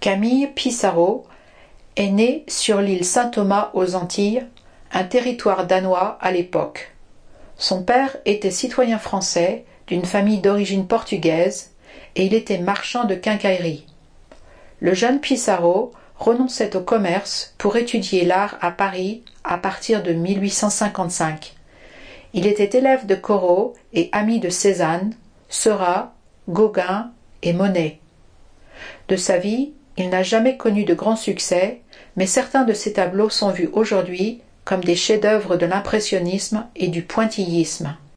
Camille Pissarro est né sur l'île Saint-Thomas aux Antilles, un territoire danois à l'époque. Son père était citoyen français d'une famille d'origine portugaise et il était marchand de quincaillerie. Le jeune Pissarro renonçait au commerce pour étudier l'art à Paris à partir de 1855. Il était élève de Corot et ami de Cézanne, Seurat, Gauguin et Monet. De sa vie, il n'a jamais connu de grand succès, mais certains de ses tableaux sont vus aujourd'hui comme des chefs-d'œuvre de l'impressionnisme et du pointillisme.